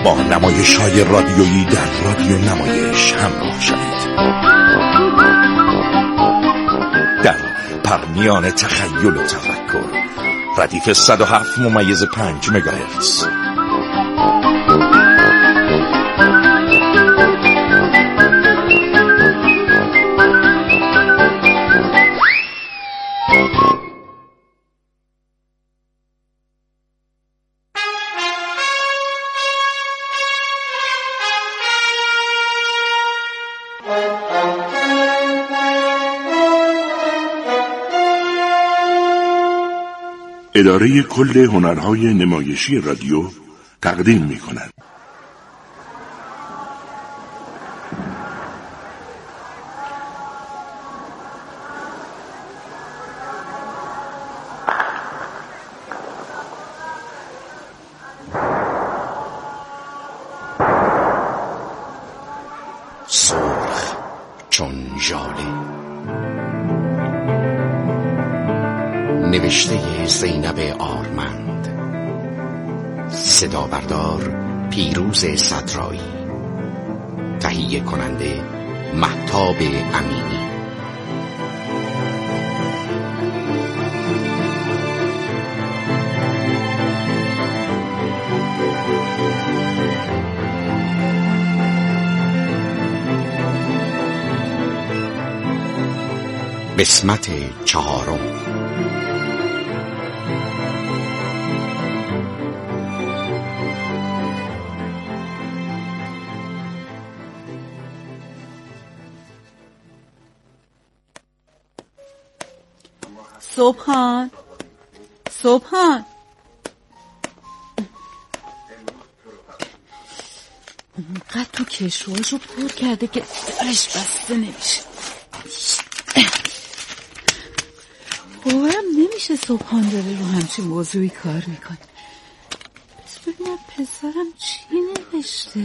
با نمایش‌های رادیویی در رادیو نمایش همراه شوید. در پرمیان تخیل و تفکر، ردیف 107.5 مگاهرتز. اداره کل هنرهای نمایشی رادیو تقدیم می‌کند. سرخ چون ژاله. نوشته زینب آرمند، صدا بردار پیروز صدرایی، تهیه کننده مهتاب امینی. قسمت 4. صبحان قد تو کشوهاشو پر کرده که درش بسته نمیشه. باورم نمیشه صبحان داره رو همچین موضوعی کار میکنه. پس ببینم پسرم چی نوشته.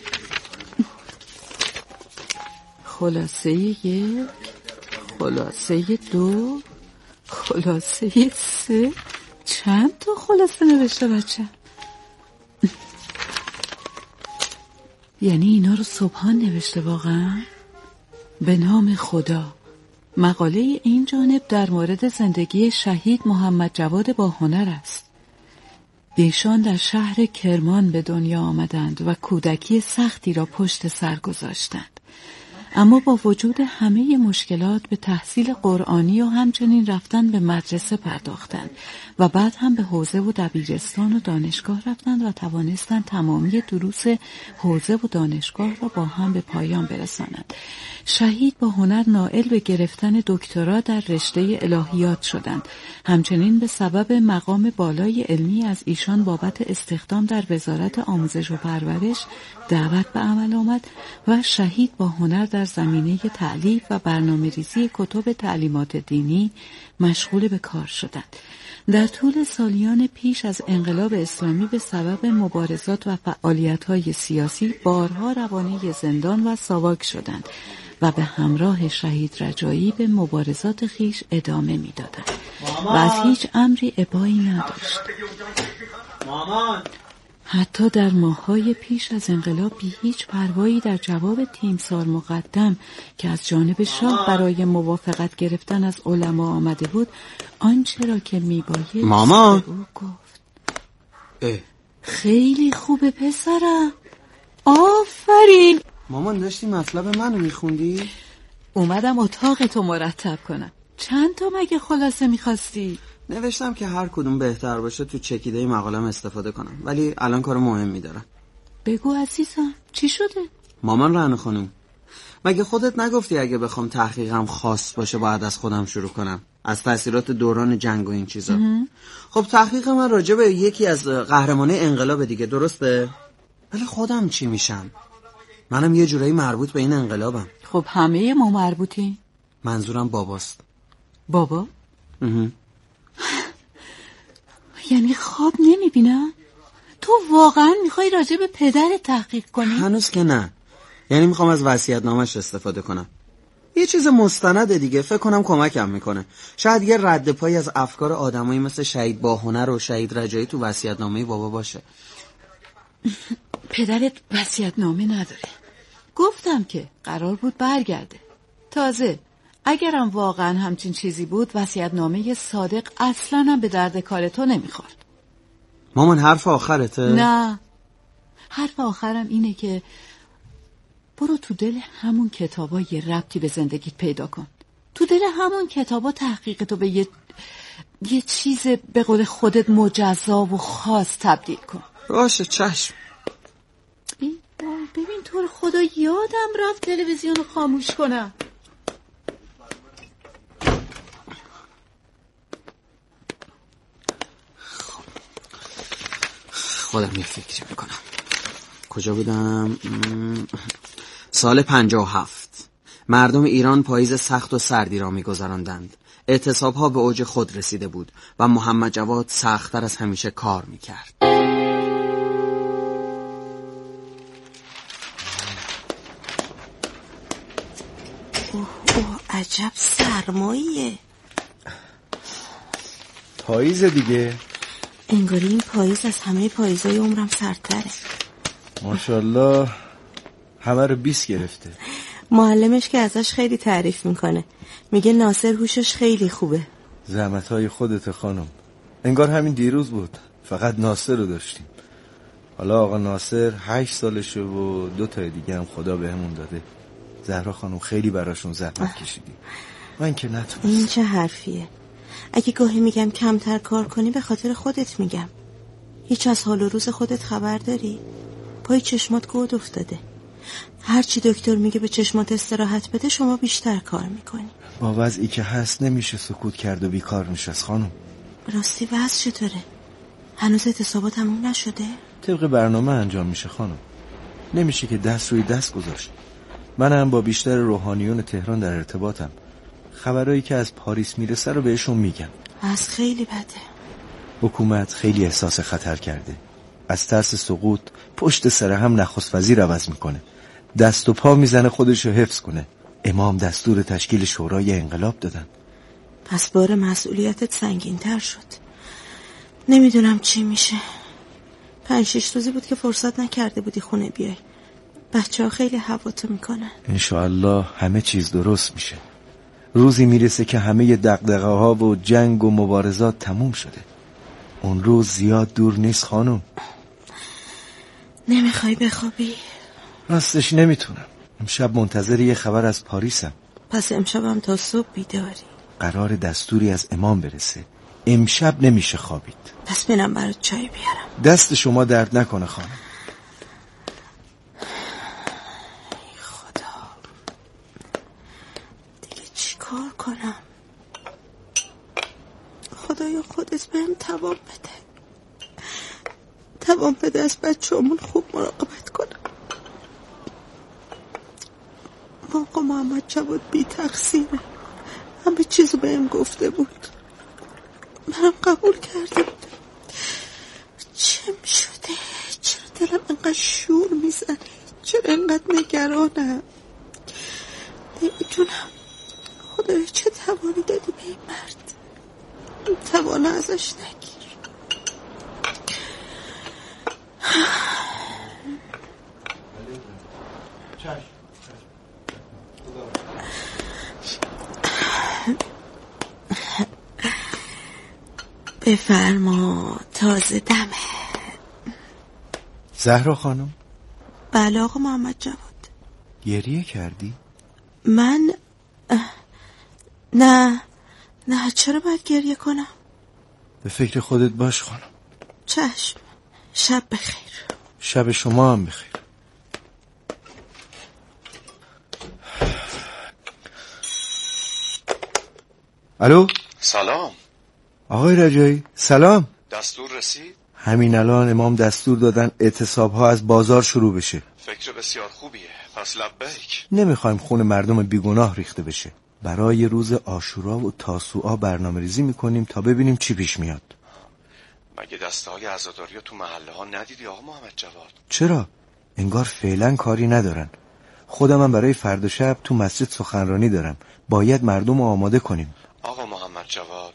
خلاصه 1، خلاصه 2، خلاصه 3. چند تا خلاصه نوشته بچه؟ یعنی اینا رو صبحان نوشته واقعا؟ به نام خدا. مقاله این جانب در مورد زندگی شهید محمد جواد باهنر است. ایشان در شهر کرمان به دنیا آمدند و کودکی سختی را پشت سر گذاشتند. اما با وجود همه مشکلات به تحصیل قرآنی و همچنین رفتن به مدرسه پرداختند و بعد هم به حوزه و دبیرستان و دانشگاه رفتند و توانستند تمامی دروس حوزه و دانشگاه را با هم به پایان برسانند. شهید باهنر نائل به گرفتن دکترا در رشته الهیات شدند. همچنین به سبب مقام بالای علمی از ایشان بابت استخدام در وزارت آموزش و پرورش دعوت به عمل آمد و شهید باهنر در زمینه تألیف و برنامه‌ریزی کتب تعلیمات دینی مشغول به کار شدند. در طول سالیان پیش از انقلاب اسلامی به سبب مبارزات و فعالیت‌های سیاسی بارها روانه زندان و ساواک شدند و به همراه شهید رجایی به مبارزات خیش ادامه می‌دادند و از هیچ امری ابایی نداشت. حتی در ماه‌های پیش از انقلاب بی هیچ پروایی در جواب تیمسار مقدم که از جانب شاه برای موافقت گرفتن از علما آمده بود، آنچه را که میبایست مامان او گفت. خیلی خوبه پسرم، آفرین. مامان داشتی مطلب منو میخوندی؟ اومدم اتاقتو مرتب کنم. چند تا مگه خلاصه میخواستی؟ نوشتم که هر کدوم بهتر باشه تو چکیده مقالم استفاده کنم، ولی الان کار مهمی دارم. بگو عزیزم چی شده؟ مامان رهنه خانم، مگه خودت نگفتی اگه بخوام تحقیقم خاص باشه باید از خودم شروع کنم، از تأثیرات دوران جنگ و این چیزا؟ خب تحقیق من راجع به یکی از قهرمانای انقلاب دیگه، درسته؟ ولی خودم چی میشم؟ منم یه جورایی مربوط به این انقلابم. خب همه ما مربوطی. منظورم باباست. بابا؟ یعنی خواب نمیبینم؟ تو واقعا میخوای راجع به پدر تحقیق کنی؟ هنوز که نه، یعنی میخوام از وصیت‌نامه‌اش استفاده کنم. یه چیز مستنده دیگه، فکر کنم کمکم میکنه. شاید یه رد پایی از افکار آدمایی مثل شهید باهنر و شهید رجایی تو وصیت‌نامه بابا باشه. پدرت وصیت‌نامه نداره. گفتم که قرار بود برگرده. تازه اگرم واقعا همچین چیزی بود وصیت‌نامه صادق اصلاً هم به درد کار تو نمیخورد. مامان حرف آخرته؟ نه، حرف آخرم اینه که برو تو دل همون کتابا یه ربطی به زندگیت پیدا کن. تو دل همون کتابا تحقیقتو به یه چیز به قول خودت مجزا و خاص تبدیل کن. باشه چشم. ببین تو رو خدا یادم رفت تلویزیون رو خاموش کنم. خودم یه فکری میکنم. کجا بودم؟ سال 57 مردم ایران پاییز سخت و سردی را میگذراندند. اعتصابها به اوج خود رسیده بود و محمد جواد سخت‌تر از همیشه کار میکرد. اوه عجب سرماییه. پاییز دیگه. انگاری این پاییز از همه پاییزای عمرم سردتره. ماشاءالله همه رو 20 گرفته. معلمش که ازش خیلی تعریف میکنه، میگه ناصر هوشش خیلی خوبه. زحمتهای خودت خانم. انگار همین دیروز بود فقط ناصر رو داشتیم. حالا آقا ناصر 8 سالشه و 2 تا دیگه هم خدا بهمون داده. زهرا خانم خیلی براشون زحمت کشیدی. من که نتونستم. این چه حرفیه؟ اگه گاهی میگم کمتر کار کنی به خاطر خودت میگم. هیچ از حال و روز خودت خبر داری؟ پای چشمات گود افتاده. هرچی دکتر میگه به چشمات استراحت بده شما بیشتر کار میکنی. با وضعی که هست نمیشه سکوت کرد و بیکار نشست خانم. راستی وضع چطوره؟ هنوز اعتصابات تموم نشده؟ طبق برنامه انجام میشه خانم. نمیشه که دست روی دست گذاشت. منم با بیشتر روحانیون تهران در ارتباطم. خبرایی که از پاریس میرسه رو بهشون میگم. از خیلی بده. حکومت خیلی احساس خطر کرده. از ترس سقوط پشت سر هم نخست وزیر عوض میکنه. دست و پا میزنه خودشو حفظ کنه. امام دستور تشکیل شورای انقلاب دادن. پس بار مسئولیتت سنگین تر شد. نمیدونم چی میشه. 5-6 روزی بود که فرصت نکرده بودی خونه بیای. بچه ها خیلی هواتو میکنن. انشاءالله همه چیز درست میشه. روزی میرسه که همه دغدغه ها و جنگ و مبارزات تموم شده. اون روز زیاد دور نیست خانم. نمیخوای بخوابی؟ راستش نمیتونم. امشب منتظر یه خبر از پاریسم. پس امشبم تا صبح بیداری؟ قرار دستوری از امام برسه. امشب نمیشه خوابید. پس بینم برات چای بیارم. دست شما درد نکنه خانم. خدا دیگه چی کار کنم؟ خدایا خودت بهم توان بده. توان بده از بچه‌مون خوب مراقبت کنم. آقا محمد جواد بی تقصیره. همه چیزو بهم گفته بود. منم قبول کرده بودم. چه شده؟ چرا دلم انقدر شور میزنه؟ چرا انقدر نگرانم؟ نمیدونم. خدایا چه توانی دادی به این مرد؟ این توانه ازش نگیر. بفرما تازه دمه. زهرا خانم. بله آقا محمد جواد. گریه کردی؟ من نه چرا باید گریه کنم؟ به فکر خودت باش خانم. چشم. شب بخیر. شب شما هم بخیر. الو. سلام آقای رجایی. سلام. دستور رسید؟ همین الان امام دستور دادن اعتصاب‌ها از بازار شروع بشه. فکر بسیار خوبیه. پس لبیک. نمیخوایم خون مردم بیگناه ریخته بشه. برای روز عاشورا و تاسوعا برنامه‌ریزی میکنیم تا ببینیم چی پیش میاد. مگه دسته‌های عزاداری تو محله ها ندیدی آقا محمد جواد؟ چرا؟ انگار فعلا کاری ندارن. خودم هم برای فردا شب تو مسجد سخنرانی دارم. باید مردم رو آماده کنیم. آقا محمد جواد.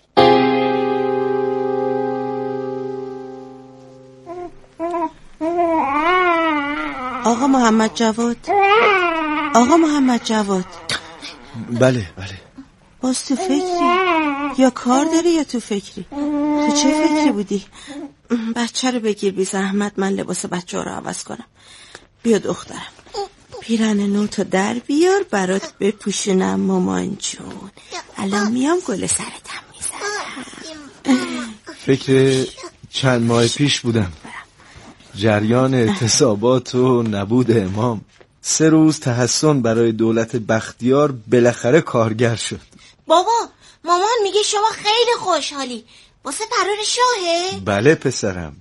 آقا محمد جواد، آقا محمد جواد. بله. باز تو فکری؟ یا کار داری یا تو فکری؟ تو چه فکری بودی؟ بچه رو بگیر بی زحمت، من لباس بچه رو عوض کنم. بیا دخترم، پیرن نوتو در بیار برات بپوشونم مامان جون. الان میام گل سرتم میزنم. فکر چند ماه پیش بودم. جریان اعتصابات و نبود امام، 3 روز تحسن برای دولت بختیار بالاخره کارگر شد. بابا مامان میگه شما خیلی خوشحالی واسه فرار شاهه؟ بله پسرم.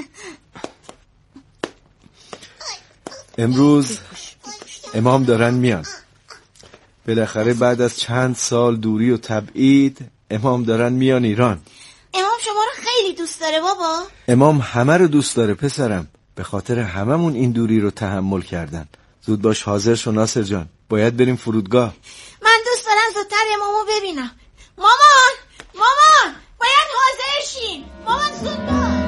امروز امام دارن میان. بالاخره بعد از چند سال دوری و تبعید امام دارن میان ایران. امام شما رو خیلی دوست داره بابا. امام همه رو دوست داره پسرم. به خاطر هممون این دوری رو تحمل کردن. زود باش حاضر شو ناصر جان، باید بریم فرودگاه. من دوست دارم زودتر امامو ببینم. مامان باید حاضر شیم. مامان زود باش.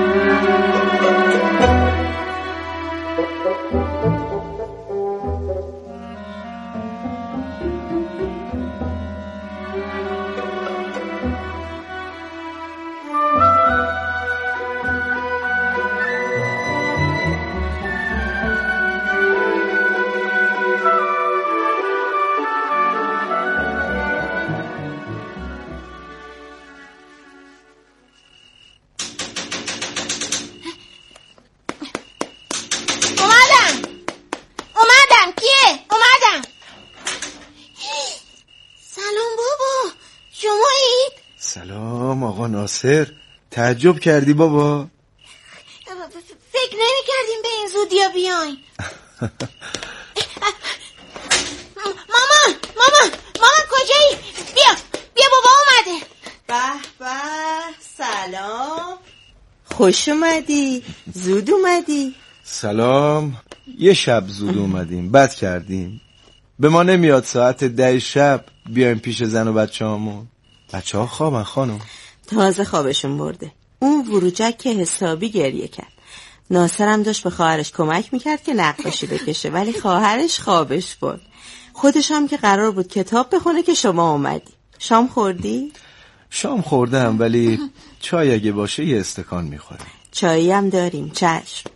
سلام آقا ناصر، تعجب کردی بابا؟ فکر نمی کردیم به این زودیا بیاین. مامان کجایی؟ بیا بابا اومده. به سلام، خوش اومدی، زود اومدی. سلام، یه شب زود اومدیم، بد کردیم. به ما نمیاد ساعت 10 شب بیایم پیش زن و بچه هامون. بچه ها خوابن خانم. تازه خوابشون برده. اون وروجک که حسابی گریه کرد. ناصرم داشت به خواهرش کمک میکرد که نقاشی بکشه، ولی خواهرش خوابش برد. خودش هم که قرار بود کتاب بخونه که شما اومدی. شام خوردی؟ شام خوردم، ولی چای اگه باشه یه استکان میخورم. چایی هم داریم، چشم.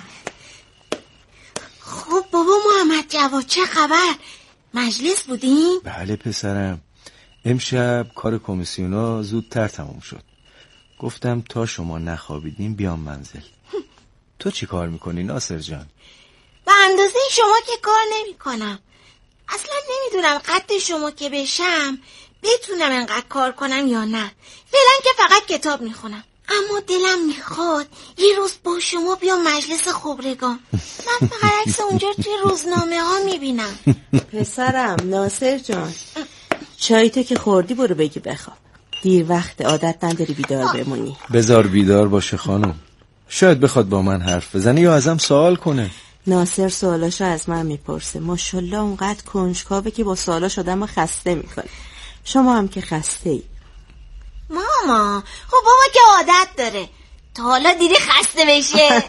خب بابا محمد جواد چه خبر؟ مجلس بودیم؟ بله پسرم، امشب کار کمیسیونا زودتر تموم شد. گفتم تا شما نخوابیدین بیام منزل. تو چی کار میکنی ناصر جان؟ به اندازه شما که کار نمی کنم. اصلا نمیدونم قد شما که بشم بتونم انقدر کار کنم یا نه. فعلا که فقط کتاب میخونم. اما دلم میخواد یه روز با شما بیام مجلس خبرگان. من فقط عکس اونجا توی روزنامه ها میبینم. پسرم ناصر جان، چای تو که خوردی برو بگی بخواب. دیر وقت، عادت نداری بیدار بمونی. بذار بیدار باشه خانم، شاید بخواد با من حرف بزنه یا ازم سوال کنه. ناصر سوالاشو از من میپرسه. ماشاءالله اونقدر کنجکاوه که با سوالاش آدمو خسته میکنه. شما هم که خسته ای. ماما خب بابا که عادت داره، تا حالا دیدی خسته بشه؟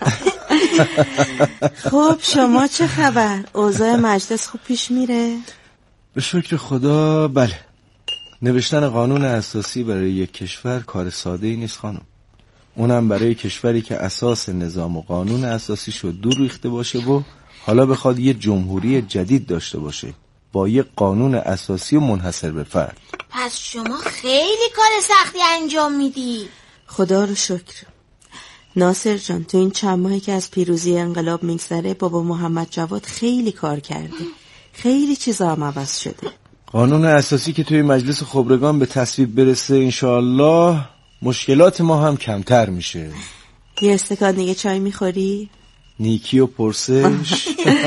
خب شما چه خبر؟ اوضاع مجلس خوب پیش میره؟ به شکر خدا بله. نوشتن قانون اساسی برای یک کشور کار ساده ای نیست خانم. اونم برای کشوری که اساس نظام و قانون اساسی شد دور ریخته باشه و حالا بخواد یه جمهوری جدید داشته باشه با یه قانون اساسی و منحصر به فرد. پس شما خیلی کار سختی انجام میدی. خدا رو شکر. ناصر جان، تو این چند ماهی که از پیروزی انقلاب میگذره بابا محمد جواد خیلی کار کرده. خیلی چیزا هم عوض شده. قانون اساسی که توی مجلس خبرگان به تصویب برسه انشاءالله مشکلات ما هم کمتر میشه. یه استکان دیگه چای میخوری؟ نیکی و پرسش.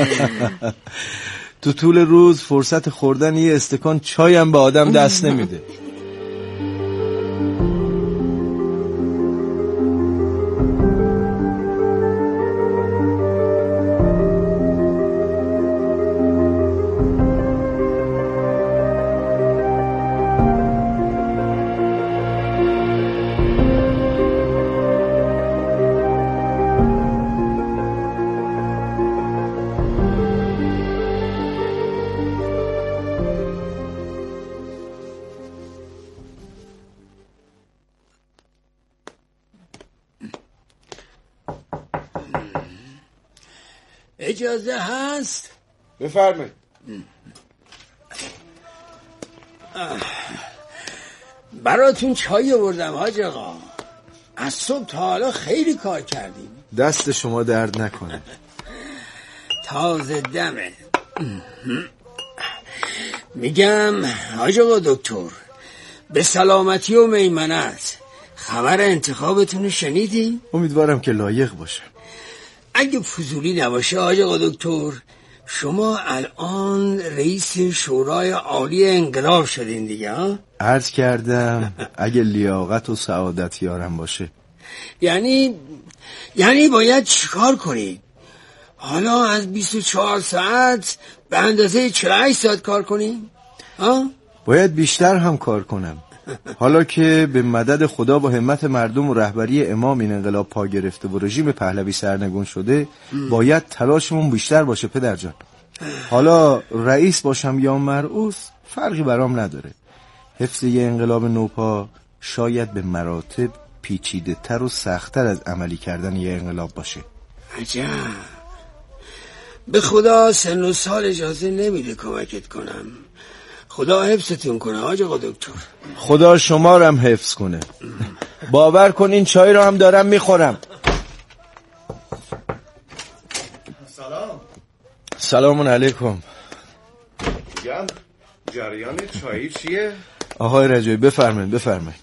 تو طول روز فرصت خوردن یه استکان چای هم به آدم دست نمیده. اجازه هست؟ بفرمایید. براتون چای آوردم حاج آقا. از صبح تا حالا خیلی کار کردیم. دست شما درد نکنه. تازه دمه. میگم حاج آقا دکتر، به سلامتی و میمنت. خبر انتخابتون رو شنیدی؟ امیدوارم که لایق باشه. اگه فضولی نباشه حاج آقا دکتر، شما الان رئیس شورای عالی انقلاب شدین دیگه ها؟ عرض کردم اگه لیاقت و سعادت یارم باشه. یعنی باید چیکار کنید؟ حالا از 24 ساعت به اندازه 48 ساعت کار کنیم؟ باید بیشتر هم کار کنم. حالا که به مدد خدا با همت مردم و رهبری امام این انقلاب پا گرفته و رژیم پهلوی سرنگون شده، باید تلاشمون بیشتر باشه پدر جان. حالا رئیس باشم یا مرئوس فرقی برام نداره. حفظ یه انقلاب نوپا شاید به مراتب پیچیده تر و سخت‌تر از عملی کردن یه انقلاب باشه. عجب. به خدا سن و سال اجازه نمیده کمکت کنم. خدا حفظتون کنه حاج آقا دکتر. خدا شما رو هم حفظ کنه. باور کن این چای رو هم دارم میخورم. سلام علیکم. میگم جریان چایی چیه؟ آقای رجایی بفرمایید.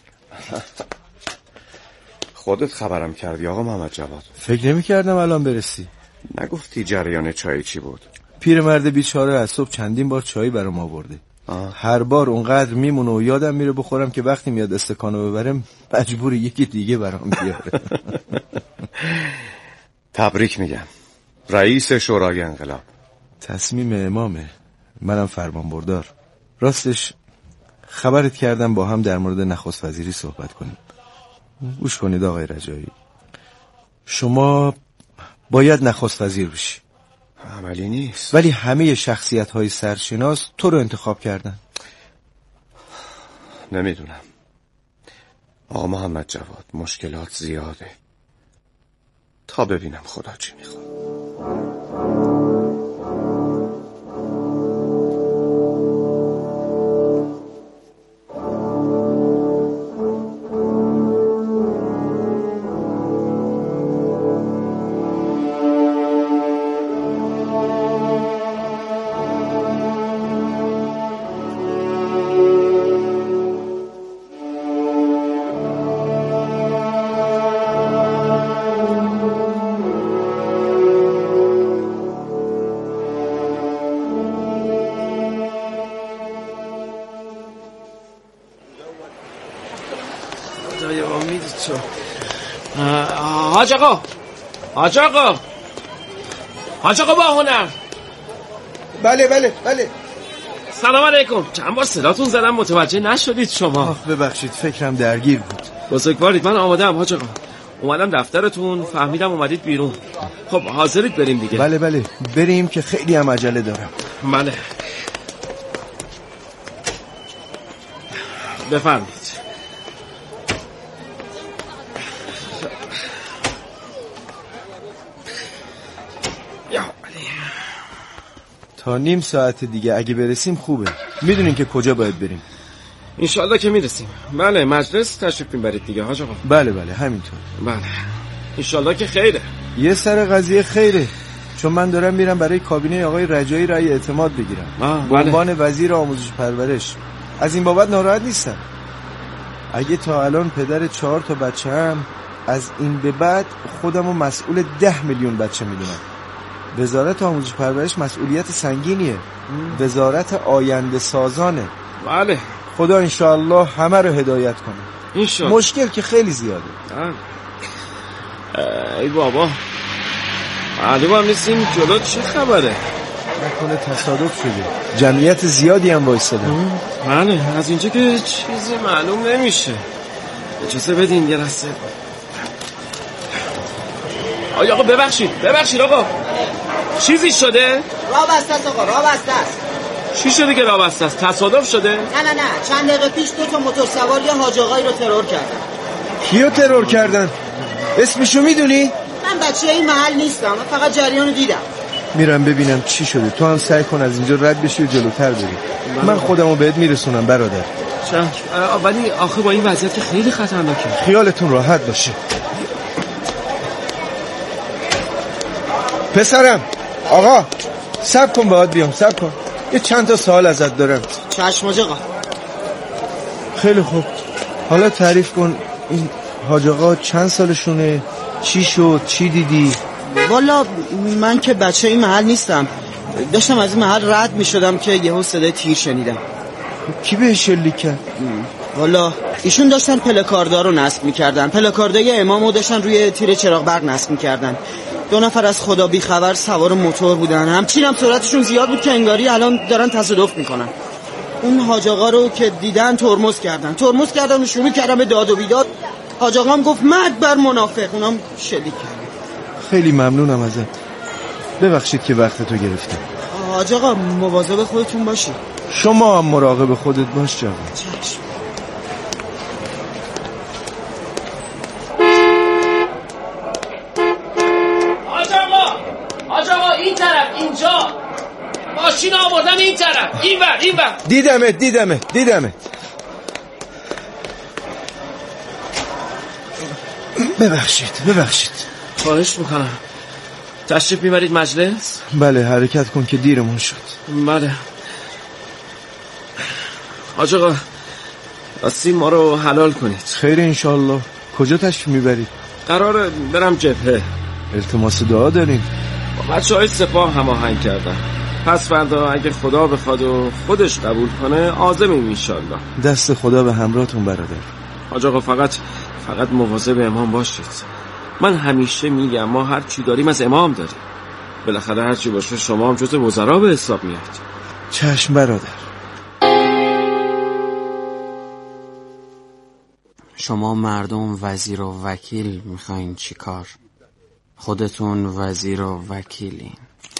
خودت خبرم کردی آقا محمد جواد؟ فکر نمی کردم الان برسی. نگفتی جریان چایی چی بود؟ پیرمرد بیچاره از صبح چندین بار چایی برام آورده. هر بار اونقدر میمونه و یادم میره بخورم که وقتی میاد استکانو ببرم مجبور یکی دیگه برام بیاره. تبریک میگم. رئیس شورای انقلاب. تصمیم امامه، منم فرمان بردار. راستش خبرت کردم با هم در مورد نخست وزیری صحبت کنیم. گوش کنید آقای رجایی، شما باید نخست وزیر بشی. عملی نیست. ولی همه شخصیت‌های سرشناس تو رو انتخاب کردن. نمیدونم آقا محمد جواد، مشکلات زیاده. تا ببینم خدا چی میخواد. حاج آقا با هنر. بله. سلام علیکم. چند بار صداتون زدم متوجه نشدید شما. ببخشید فکرم درگیر بود. بزرگوارید، من آماده ام حاج آقا. اومدم دفترتون، فهمیدم اومدید بیرون. خب حاضرید بریم دیگه؟ بله بریم که خیلی هم عجله دارم. بله بفرمایید. تا نیم ساعت دیگه اگه برسیم خوبه. میدونین که کجا باید بریم؟ انشالله که میرسیم. بله مجلس تشریف میبرید دیگه حاج آقا؟ بله همینطور. بله انشالله که خیره. یه سر قضیه خیره، چون من دارم میرم برای کابینه آقای رجایی رأی اعتماد بگیرم به عنوان وزیر آموزش پرورش. از این بابت ناراحت نیستم. اگه تا الان پدر 4 تا بچه‌ام، از این به بعد خودمو مسئول 10 میلیون بچه میدونم. وزارت آموزش پرورش مسئولیت سنگینیه. وزارت آینده سازانه. بله خدا انشاءالله همه رو هدایت کنه. انشاءالله. مشکل که خیلی زیاده. ای بابا معلوم هم نیستیم جلو چه خبره. نکنه تصادف شده. جمعیت زیادی هم وایستادن. بله از اینجا که چیزی معلوم نمیشه. اجازه بدین یه لحظه. آقا ببخشید آقا، چیزی شده؟ راه بسته است آقا، راه بسته است. چی شده که راه بسته است؟ تصادف شده؟ نه چند دقیقه پیش 2 تا موتورسوار یه حاج آقایی رو ترور کردن. کیو ترور کردن؟ اسمشو میدونی؟ من بچه این محل نیستم، من فقط جریان دیدم. میرم ببینم چی شده. تو هم سعی کن از اینجا رد بشی و جلوتر بری. من خودمو بهت میرسونم برادر. چشم. ولی آخه با این وضعیت که خیلی خطرناکه. خیالتون راحت باشه. پسرم، آقا صبر کن باهات بیام، صبر کن. یه چند تا سوال ازت دارم. چشم آقا. خیلی خوب، حالا تعریف کن این حاج آقا چند سالشونه؟ چی شد؟ چی دیدی؟ والا من که بچه این محل نیستم. داشتم از این محل رد می شدم که یهو صدای تیر شنیدم. کی بهش شلیک کرد؟ والا ایشون داشتن پلکاردار رو نصب می‌کردن. پلکاردای امامو داشتن روی تیر چراغ برق نصب می‌کردن. 2 نفر از خدا بی خبر سوار موتور بودن. همچین هم سرعتشون زیاد بود که انگاری الان دارن تصادف میکنن. اون حاج آقا رو که دیدن ترمز کردن و شروع کردن به داد و بیداد. حاج آقا هم گفت مرد بر منافق. اونم شلیک کردن. خیلی ممنونم ازت. ببخشید که وقت تو گرفتم. حاج آقا مواظب خودتون باشید. شما هم مراقب خودت باش جوان. چشم. حاج آقا این طرف، اینجا ماشین آوردن، این طرف، این ور. دیدمت. ببخشید. خواهش میکنم. تشریف میبرید مجلس؟ بله، حرکت کن که دیرمون شد. بله. حاج آقا راستی ما رو حلال کنید. خیر انشالله. کجا تشریف میبرید؟ قراره برم جبهه. التماس دعا داریم. با بچه‌های سپاه هماهنگ کردم. پس فردا اگه خدا بخواد و خودش قبول کنه عازمیم انشالله. دست خدا به همراهتون برادر. حاج آقا فقط مواظب امام باشید. من همیشه میگم ما هر چی داریم از امام داریم. بالاخره هر چی باشه شما هم جز وزرا به حساب میاد. چشم برادر. شما مردم وزیر و وکیل میخواین چی کار؟ خودتون وزیر و وکیلین.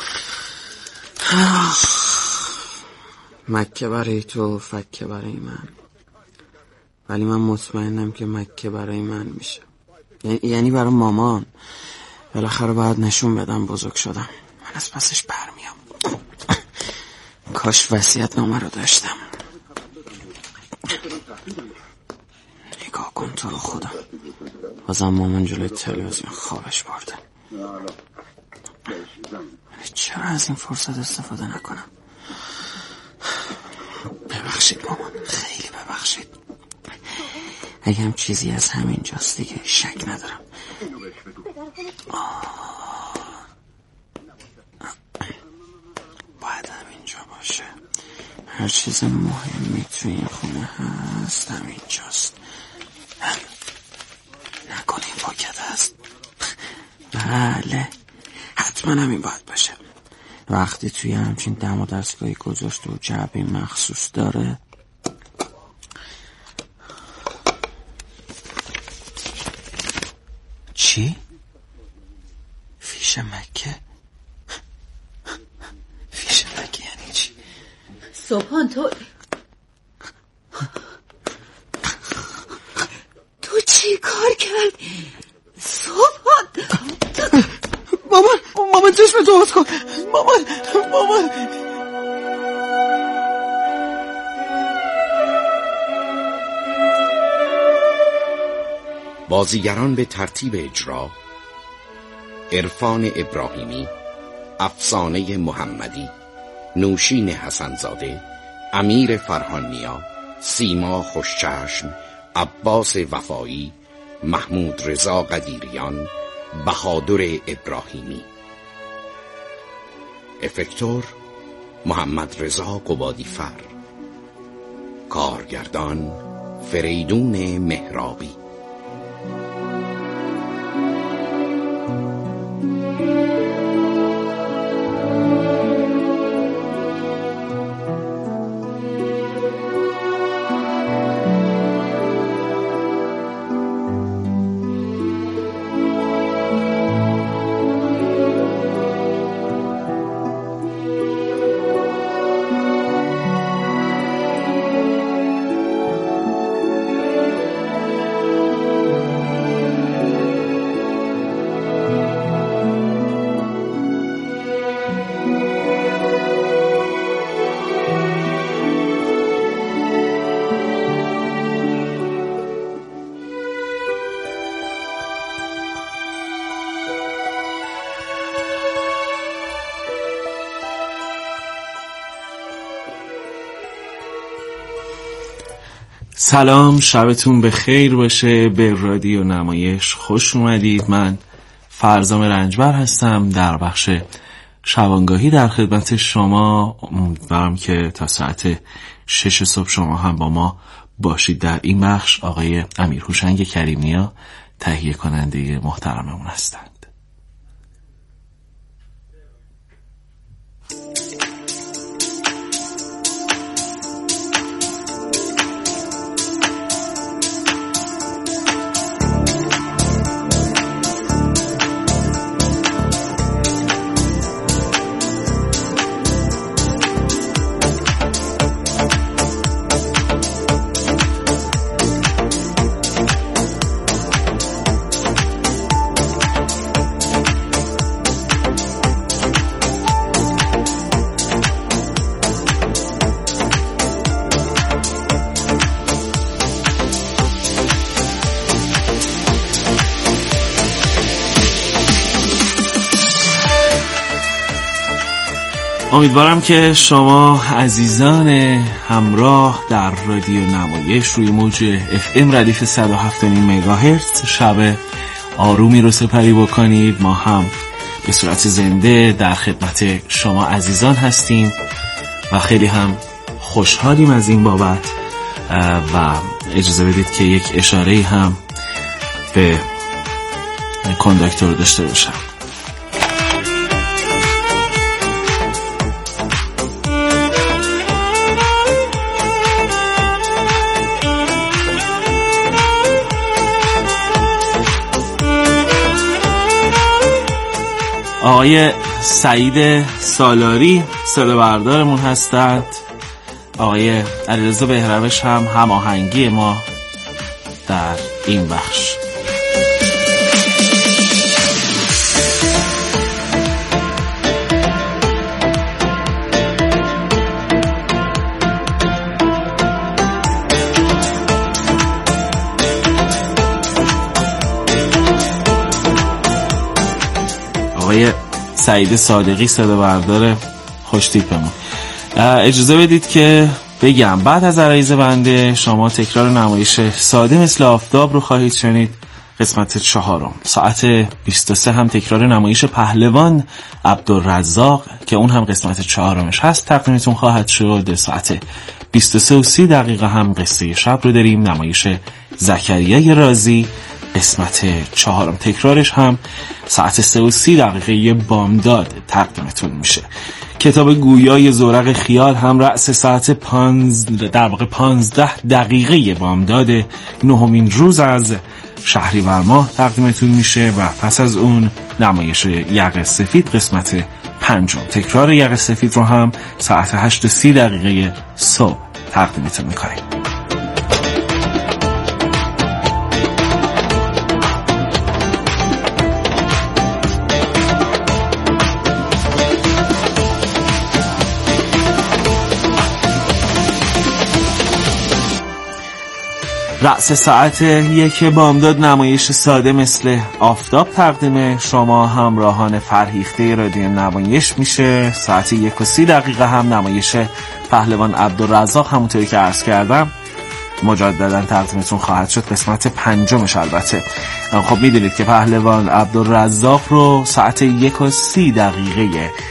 مکه برای تو، فکه برای من. ولی من مطمئنم که مکه برای من میشه. یعنی برای مامان. بالاخره باید نشون بدم بزرگ شدم. من از پسش برمیام. کاش وصیت‌نامه رو داشتم. نگاه کن تو رو خدا. بازم مامان جلوی تلویزیون خوابش برده. چرا از این فرصت استفاده نکنم؟ ببخشید مامان، خیلی ببخشید. اگه هم چیزی از همین جاست دیگه شک ندارم. باید همینجا باشه. هر چیز مهمی توی این خونه هست همینجاست. نکنه این پاکت هست. بله حتما همین باید باشه. وقتی توی همچین دم و دستگاهی گذاشته و جعبه مخصوص داره. چی؟ فیش مکه؟ فیش مکه یعنی چی؟ سبحان تو چی کار کردی؟ سبحان مامان چشم تو باز کن. مامان بازیگران به ترتیب اجرا: عرفان ابراهیمی، افسانه محمدی، نوشین حسنزاده، امیر فرهانیا، سیما خوشچشم، عباس وفایی، محمود رضا قدیریان، بهادر ابراهیمی. افکتور: محمد رضا قبادی فر. کارگردان: فریدون مهرابی. سلام، شبتون به خیر باشه. به رادیو نمایش خوش اومدید. من فرزام رنجبر هستم، در بخش شبانگاهی در خدمت شما. امیدوارم که تا ساعت 6 صبح شما هم با ما باشید. در این بخش آقای امیر هوشنگ کریم‌نیا تهیه کننده محترممون هستند. امیدوارم که شما عزیزان همراه در رادیو نمایش روی موج FM ردیف 107.5 مگاهرتز شب آرومی رو سپری بکنید. ما هم به صورت زنده در خدمت شما عزیزان هستیم و خیلی هم خوشحالیم از این بابت. و اجازه بدید که یک اشاره هم به کانداکتور داشته باشم. آقای سعید سالاری صدا بردارمون هستند. آقای علیرضا بهروش هم هماهنگی ما در این بخش. آقای سعید صادقی صدا بردار خوش تیپمون. اجازه بدید که بگم بعد از عرایض بنده شما تکرار نمایش ساده مثل آفتاب رو خواهید شنید. قسمت 4 ساعت 23 هم تکرار نمایش پهلوان عبدالرزاق که اون هم قسمت 4 هست تقدیمتون خواهد شد. ساعت 23:30 هم قصه شب رو داریم، نمایش زکریای رازی قسمت 4 تکرارش هم ساعت 3:30 بامداد تقدیمتون میشه. کتاب گویای زورق خیال هم رأس ساعت 15 بامداد 9مین روز از شهریور ماه تقدیمتون میشه و پس از اون نمایش یقه سفید قسمت 5 تکرار یقه سفید رو هم ساعت 8:30 صبح تقدیمتون میکنیم. رأس ساعت 1 بامداد نمایش ساده مثل آفتاب تقدیم شما همراهان فرهیخته رادیو نمایش میشه. ساعت 1:30 هم نمایش پهلوان عبدالرزاق همونطوری که عرض کردم مجددا تقدیمتون خواهد شد، قسمت 5 البته. خب میدونید که پهلوان عبدالرزاق رو ساعت 1:30